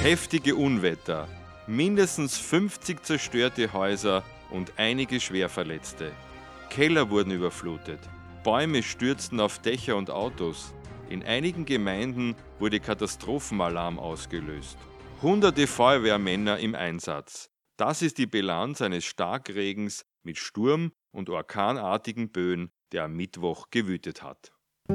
Heftige Unwetter, mindestens 50 zerstörte Häuser und einige Schwerverletzte. Keller wurden überflutet, Bäume stürzten auf Dächer und Autos. In einigen Gemeinden wurde Katastrophenalarm ausgelöst. Hunderte Feuerwehrmänner im Einsatz. Das ist die Bilanz eines Starkregens mit Sturm- und orkanartigen Böen, der am Mittwoch gewütet hat.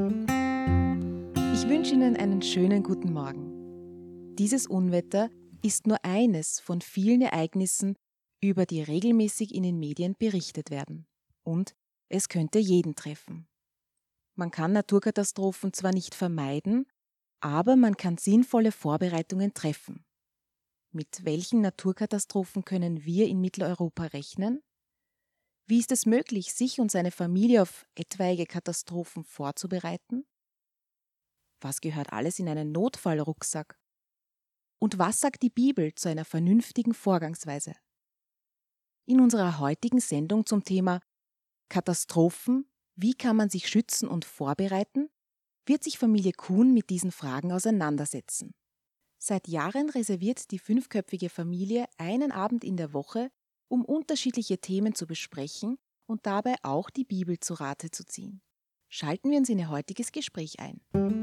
Ich wünsche Ihnen einen schönen guten Morgen. Dieses Unwetter ist nur eines von vielen Ereignissen, über die regelmäßig in den Medien berichtet werden. Und es könnte jeden treffen. Man kann Naturkatastrophen zwar nicht vermeiden, aber man kann sinnvolle Vorbereitungen treffen. Mit welchen Naturkatastrophen können wir in Mitteleuropa rechnen? Wie ist es möglich, sich und seine Familie auf etwaige Katastrophen vorzubereiten? Was gehört alles in einen Notfallrucksack? Und was sagt die Bibel zu einer vernünftigen Vorgangsweise? In unserer heutigen Sendung zum Thema Katastrophen, wie kann man sich schützen und vorbereiten, wird sich Familie Kuhn mit diesen Fragen auseinandersetzen. Seit Jahren reserviert die 5-köpfige Familie einen Abend in der Woche, um unterschiedliche Themen zu besprechen und dabei auch die Bibel zu Rate zu ziehen. Schalten wir uns in ihr heutiges Gespräch ein.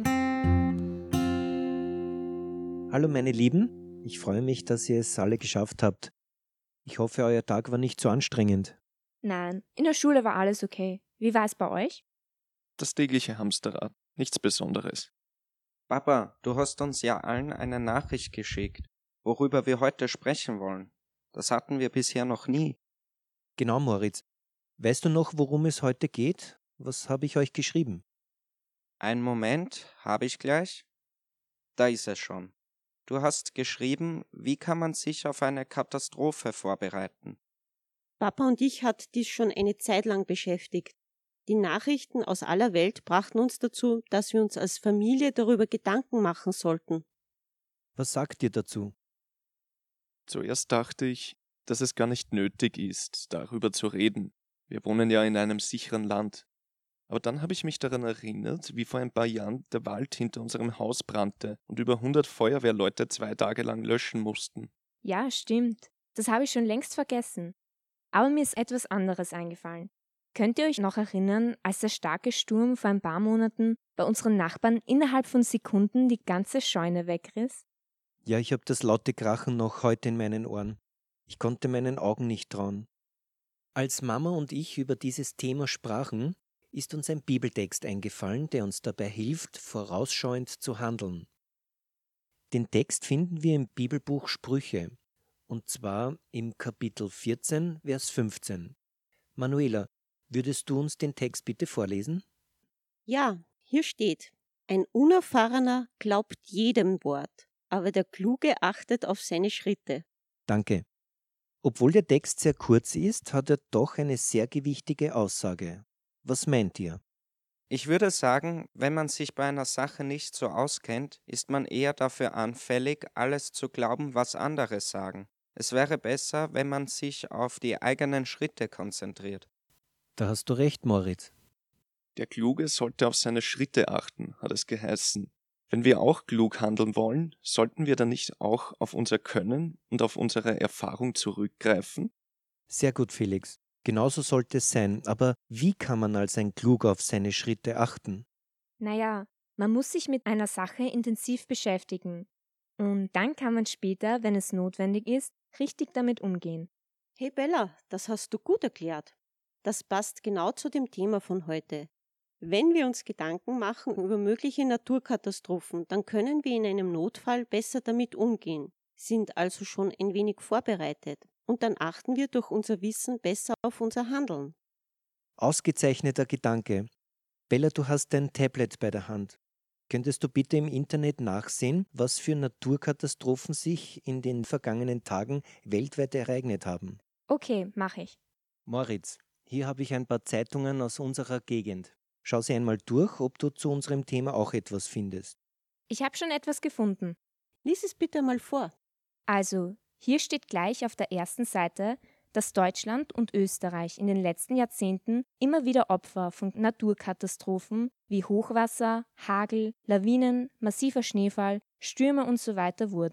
Hallo meine Lieben, ich freue mich, dass ihr es alle geschafft habt. Ich hoffe, euer Tag war nicht so anstrengend. Nein, in der Schule war alles okay. Wie war es bei euch? Das tägliche Hamsterrad, nichts Besonderes. Papa, du hast uns ja allen eine Nachricht geschickt, worüber wir heute sprechen wollen. Das hatten wir bisher noch nie. Genau, Moritz. Weißt du noch, worum es heute geht? Was habe ich euch geschrieben? Einen Moment, habe ich gleich. Da ist es schon. Du hast geschrieben, wie kann man sich auf eine Katastrophe vorbereiten? Papa und ich hat dies schon eine Zeit lang beschäftigt. Die Nachrichten aus aller Welt brachten uns dazu, dass wir uns als Familie darüber Gedanken machen sollten. Was sagt ihr dazu? Zuerst dachte ich, dass es gar nicht nötig ist, darüber zu reden. Wir wohnen ja in einem sicheren Land. Aber dann habe ich mich daran erinnert, wie vor ein paar Jahren der Wald hinter unserem Haus brannte und über 100 Feuerwehrleute 2 Tage lang löschen mussten. Ja, stimmt. Das habe ich schon längst vergessen. Aber mir ist etwas anderes eingefallen. Könnt ihr euch noch erinnern, als der starke Sturm vor ein paar Monaten bei unseren Nachbarn innerhalb von Sekunden die ganze Scheune wegriss? Ja, ich habe das laute Krachen noch heute in meinen Ohren. Ich konnte meinen Augen nicht trauen. Als Mama und ich über dieses Thema sprachen, ist uns ein Bibeltext eingefallen, der uns dabei hilft, vorausschauend zu handeln. Den Text finden wir im Bibelbuch Sprüche, und zwar im Kapitel 14, Vers 15. Manuela, würdest du uns den Text bitte vorlesen? Ja, hier steht: Ein Unerfahrener glaubt jedem Wort, aber der Kluge achtet auf seine Schritte. Danke. Obwohl der Text sehr kurz ist, hat er doch eine sehr gewichtige Aussage. Was meint ihr? Ich würde sagen, wenn man sich bei einer Sache nicht so auskennt, ist man eher dafür anfällig, alles zu glauben, was andere sagen. Es wäre besser, wenn man sich auf die eigenen Schritte konzentriert. Da hast du recht, Moritz. Der Kluge sollte auf seine Schritte achten, hat es geheißen. Wenn wir auch klug handeln wollen, sollten wir dann nicht auch auf unser Können und auf unsere Erfahrung zurückgreifen? Sehr gut, Felix. Genauso sollte es sein. Aber wie kann man als ein Kluger auf seine Schritte achten? Naja, man muss sich mit einer Sache intensiv beschäftigen. Und dann kann man später, wenn es notwendig ist, richtig damit umgehen. Hey Bella, das hast du gut erklärt. Das passt genau zu dem Thema von heute. Wenn wir uns Gedanken machen über mögliche Naturkatastrophen, dann können wir in einem Notfall besser damit umgehen, sind also schon ein wenig vorbereitet und dann achten wir durch unser Wissen besser auf unser Handeln. Ausgezeichneter Gedanke. Bella, du hast dein Tablet bei der Hand. Könntest du bitte im Internet nachsehen, was für Naturkatastrophen sich in den vergangenen Tagen weltweit ereignet haben? Okay, mache ich. Moritz, hier habe ich ein paar Zeitungen aus unserer Gegend. Schau sie einmal durch, ob du zu unserem Thema auch etwas findest. Ich habe schon etwas gefunden. Lies es bitte mal vor. Also, hier steht gleich auf der ersten Seite, dass Deutschland und Österreich in den letzten Jahrzehnten immer wieder Opfer von Naturkatastrophen wie Hochwasser, Hagel, Lawinen, massiver Schneefall, Stürme usw. wurden.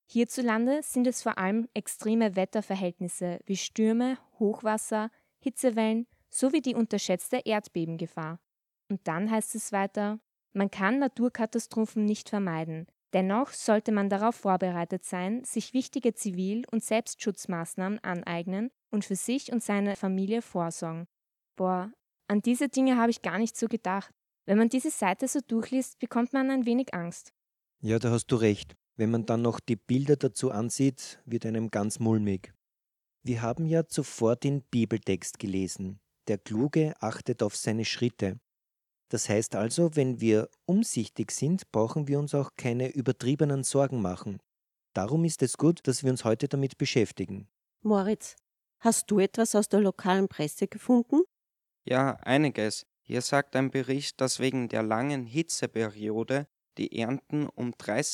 Hierzulande sind es vor allem extreme Wetterverhältnisse wie Stürme, Hochwasser, Hitzewellen sowie die unterschätzte Erdbebengefahr. Und dann heißt es weiter, man kann Naturkatastrophen nicht vermeiden. Dennoch sollte man darauf vorbereitet sein, sich wichtige Zivil- und Selbstschutzmaßnahmen aneignen und für sich und seine Familie vorsorgen. Boah, an diese Dinge habe ich gar nicht so gedacht. Wenn man diese Seite so durchliest, bekommt man ein wenig Angst. Ja, da hast du recht. Wenn man dann noch die Bilder dazu ansieht, wird einem ganz mulmig. Wir haben ja zuvor den Bibeltext gelesen. Der Kluge achtet auf seine Schritte. Das heißt also, wenn wir umsichtig sind, brauchen wir uns auch keine übertriebenen Sorgen machen. Darum ist es gut, dass wir uns heute damit beschäftigen. Moritz, hast du etwas aus der lokalen Presse gefunden? Ja, einiges. Hier sagt ein Bericht, dass wegen der langen Hitzeperiode die Ernten um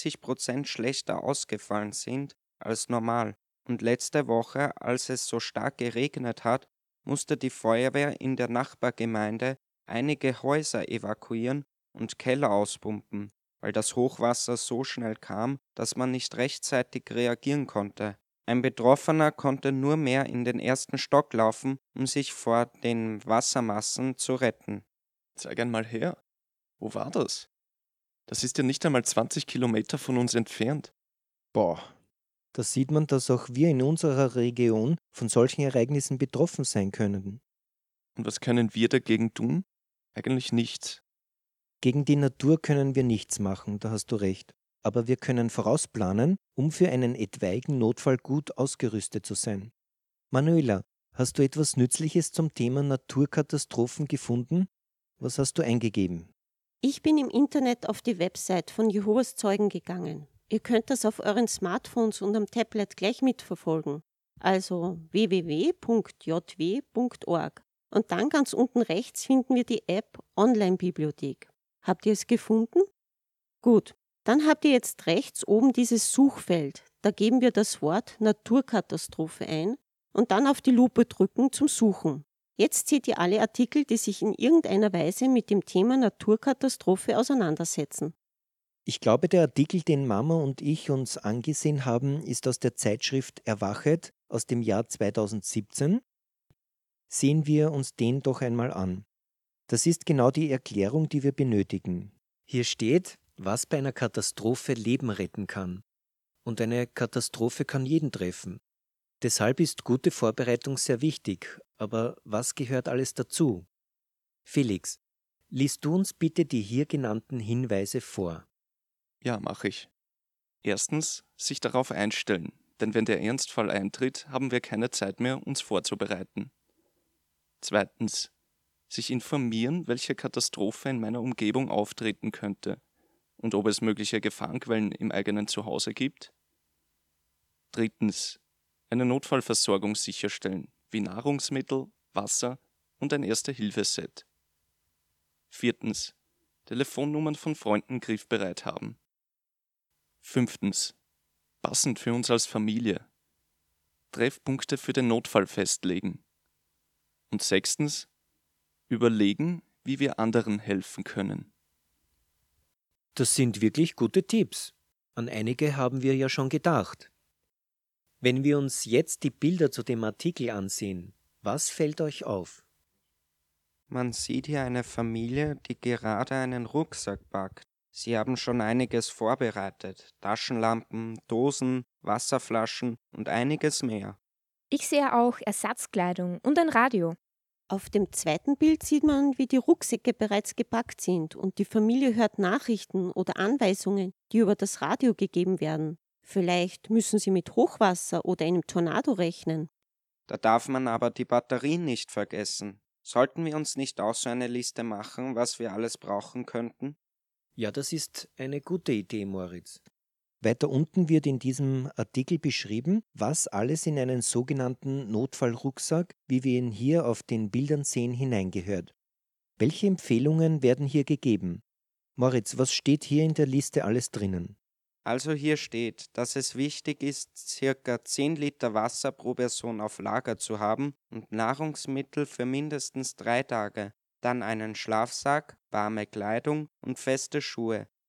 30% schlechter ausgefallen sind als normal. Und letzte Woche, als es so stark geregnet hat, musste die Feuerwehr in der Nachbargemeinde einige Häuser evakuieren und Keller auspumpen, weil das Hochwasser so schnell kam, dass man nicht rechtzeitig reagieren konnte. Ein Betroffener konnte nur mehr in den ersten Stock laufen, um sich vor den Wassermassen zu retten. Zeig einmal her. Wo war das? Das ist ja nicht einmal 20 Kilometer von uns entfernt. Boah, da sieht man, dass auch wir in unserer Region von solchen Ereignissen betroffen sein können. Und was können wir dagegen tun? Eigentlich nichts. Gegen die Natur können wir nichts machen, da hast du recht. Aber wir können vorausplanen, um für einen etwaigen Notfall gut ausgerüstet zu sein. Manuela, hast du etwas Nützliches zum Thema Naturkatastrophen gefunden? Was hast du eingegeben? Ich bin im Internet auf die Website von Jehovas Zeugen gegangen. Ihr könnt das auf euren Smartphones und am Tablet gleich mitverfolgen. Also www.jw.org. Und dann ganz unten rechts finden wir die App Online-Bibliothek. Habt ihr es gefunden? Gut, dann habt ihr jetzt rechts oben dieses Suchfeld. Da geben wir das Wort Naturkatastrophe ein und dann auf die Lupe drücken zum Suchen. Jetzt seht ihr alle Artikel, die sich in irgendeiner Weise mit dem Thema Naturkatastrophe auseinandersetzen. Ich glaube, der Artikel, den Mama und ich uns angesehen haben, ist aus der Zeitschrift Erwachet aus dem Jahr 2017. Sehen wir uns den doch einmal an. Das ist genau die Erklärung, die wir benötigen. Hier steht, was bei einer Katastrophe Leben retten kann. Und eine Katastrophe kann jeden treffen. Deshalb ist gute Vorbereitung sehr wichtig. Aber was gehört alles dazu? Felix, liest du uns bitte die hier genannten Hinweise vor. Ja, mache ich. Erstens, sich darauf einstellen, denn wenn der Ernstfall eintritt, haben wir keine Zeit mehr, uns vorzubereiten. Zweitens, sich informieren, welche Katastrophe in meiner Umgebung auftreten könnte und ob es mögliche Gefahrenquellen im eigenen Zuhause gibt. Drittens, eine Notfallversorgung sicherstellen, wie Nahrungsmittel, Wasser und ein Erste-Hilfe-Set. Viertens, Telefonnummern von Freunden griffbereit haben. Fünftens, passend für uns als Familie, Treffpunkte für den Notfall festlegen. Und sechstens, überlegen, wie wir anderen helfen können. Das sind wirklich gute Tipps. An einige haben wir ja schon gedacht. Wenn wir uns jetzt die Bilder zu dem Artikel ansehen, was fällt euch auf? Man sieht hier eine Familie, die gerade einen Rucksack packt. Sie haben schon einiges vorbereitet. Taschenlampen, Dosen, Wasserflaschen und einiges mehr. Ich sehe auch Ersatzkleidung und ein Radio. Auf dem zweiten Bild sieht man, wie die Rucksäcke bereits gepackt sind und die Familie hört Nachrichten oder Anweisungen, die über das Radio gegeben werden. Vielleicht müssen sie mit Hochwasser oder einem Tornado rechnen. Da darf man aber die Batterien nicht vergessen. Sollten wir uns nicht auch so eine Liste machen, was wir alles brauchen könnten? Ja, das ist eine gute Idee, Moritz. Weiter unten wird in diesem Artikel beschrieben, was alles in einen sogenannten Notfallrucksack, wie wir ihn hier auf den Bildern sehen, hineingehört. Welche Empfehlungen werden hier gegeben? Moritz, was steht hier in der Liste alles drinnen? Also hier steht, dass es wichtig ist, circa 10 Liter Wasser pro Person auf Lager zu haben und Nahrungsmittel für mindestens 3 Tage, dann einen Schlafsack, warme Kleidung und feste Schuhe.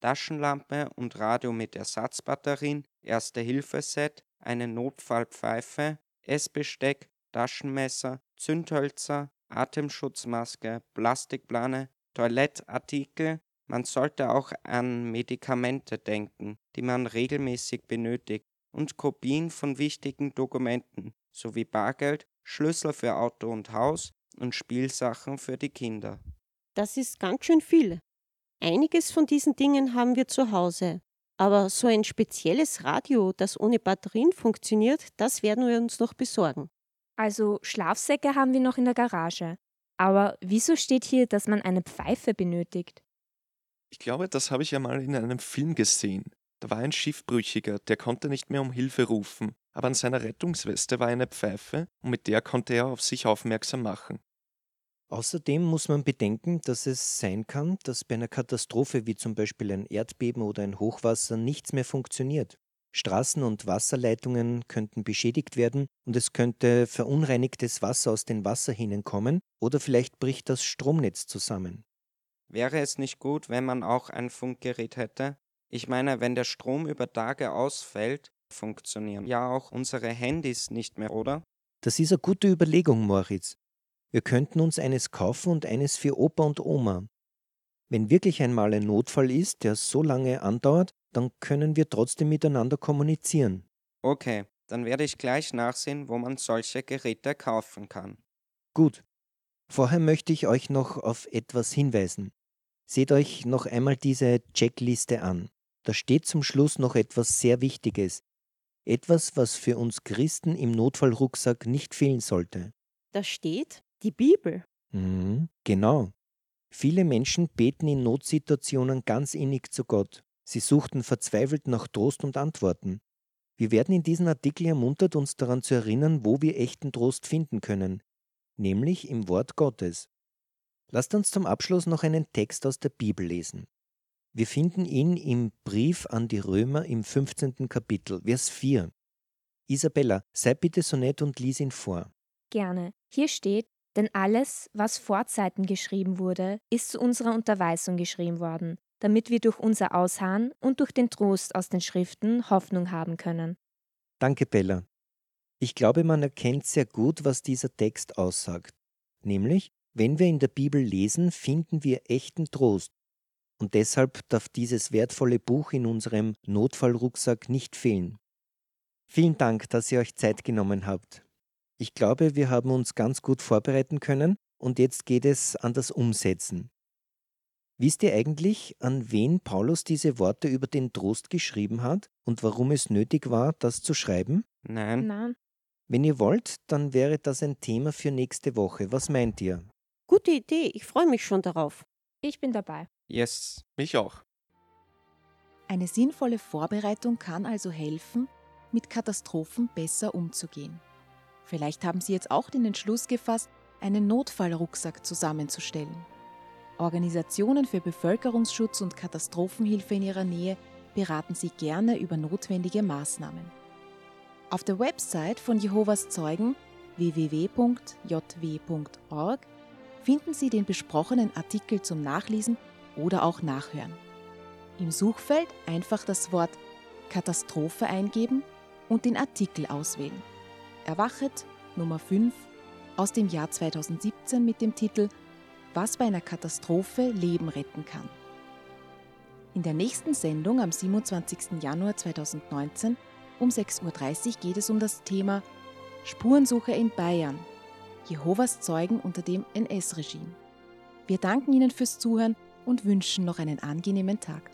Taschenlampe und Radio mit Ersatzbatterien, Erste-Hilfe-Set, eine Notfallpfeife, Essbesteck, Taschenmesser, Zündhölzer, Atemschutzmaske, Plastikplane, Toilettartikel. Man sollte auch an Medikamente denken, die man regelmäßig benötigt, und Kopien von wichtigen Dokumenten, sowie Bargeld, Schlüssel für Auto und Haus und Spielsachen für die Kinder. Das ist ganz schön viel. Einiges von diesen Dingen haben wir zu Hause. Aber so ein spezielles Radio, das ohne Batterien funktioniert, das werden wir uns noch besorgen. Also Schlafsäcke haben wir noch in der Garage. Aber wieso steht hier, dass man eine Pfeife benötigt? Ich glaube, das habe ich ja mal in einem Film gesehen. Da war ein Schiffbrüchiger, der konnte nicht mehr um Hilfe rufen, aber an seiner Rettungsweste war eine Pfeife und mit der konnte er auf sich aufmerksam machen. Außerdem muss man bedenken, dass es sein kann, dass bei einer Katastrophe wie zum Beispiel ein Erdbeben oder ein Hochwasser nichts mehr funktioniert. Straßen und Wasserleitungen könnten beschädigt werden und es könnte verunreinigtes Wasser aus den Wasserhähnen kommen oder vielleicht bricht das Stromnetz zusammen. Wäre es nicht gut, wenn man auch ein Funkgerät hätte? Ich meine, wenn der Strom über Tage ausfällt, funktionieren ja auch unsere Handys nicht mehr, oder? Das ist eine gute Überlegung, Moritz. Wir könnten uns eines kaufen und eines für Opa und Oma. Wenn wirklich einmal ein Notfall ist, der so lange andauert, dann können wir trotzdem miteinander kommunizieren. Okay, dann werde ich gleich nachsehen, wo man solche Geräte kaufen kann. Gut. Vorher möchte ich euch noch auf etwas hinweisen. Seht euch noch einmal diese Checkliste an. Da steht zum Schluss noch etwas sehr Wichtiges. Etwas, was für uns Christen im Notfallrucksack nicht fehlen sollte. Da steht die Bibel. Genau. Viele Menschen beten in Notsituationen ganz innig zu Gott. Sie suchten verzweifelt nach Trost und Antworten. Wir werden in diesem Artikel ermuntert, uns daran zu erinnern, wo wir echten Trost finden können, nämlich im Wort Gottes. Lasst uns zum Abschluss noch einen Text aus der Bibel lesen. Wir finden ihn im Brief an die Römer im 15. Kapitel, Vers 4. Isabella, sei bitte so nett und lies ihn vor. Gerne. Hier steht: Denn alles, was vor Zeiten geschrieben wurde, ist zu unserer Unterweisung geschrieben worden, damit wir durch unser Ausharren und durch den Trost aus den Schriften Hoffnung haben können. Danke, Bella. Ich glaube, man erkennt sehr gut, was dieser Text aussagt. Nämlich, wenn wir in der Bibel lesen, finden wir echten Trost. Und deshalb darf dieses wertvolle Buch in unserem Notfallrucksack nicht fehlen. Vielen Dank, dass ihr euch Zeit genommen habt. Ich glaube, wir haben uns ganz gut vorbereiten können und jetzt geht es an das Umsetzen. Wisst ihr eigentlich, an wen Paulus diese Worte über den Trost geschrieben hat und warum es nötig war, das zu schreiben? Nein? Wenn ihr wollt, dann wäre das ein Thema für nächste Woche. Was meint ihr? Gute Idee, ich freue mich schon darauf. Ich bin dabei. Yes. Mich auch. Eine sinnvolle Vorbereitung kann also helfen, mit Katastrophen besser umzugehen. Vielleicht haben Sie jetzt auch den Entschluss gefasst, einen Notfallrucksack zusammenzustellen. Organisationen für Bevölkerungsschutz und Katastrophenhilfe in Ihrer Nähe beraten Sie gerne über notwendige Maßnahmen. Auf der Website von Jehovas Zeugen www.jw.org finden Sie den besprochenen Artikel zum Nachlesen oder auch Nachhören. Im Suchfeld einfach das Wort Katastrophe eingeben und den Artikel auswählen. Erwachet Nummer 5 aus dem Jahr 2017 mit dem Titel Was bei einer Katastrophe Leben retten kann. In der nächsten Sendung am 27. Januar 2019 um 6.30 Uhr geht es um das Thema Spurensuche in Bayern, Jehovas Zeugen unter dem NS-Regime. Wir danken Ihnen fürs Zuhören und wünschen noch einen angenehmen Tag.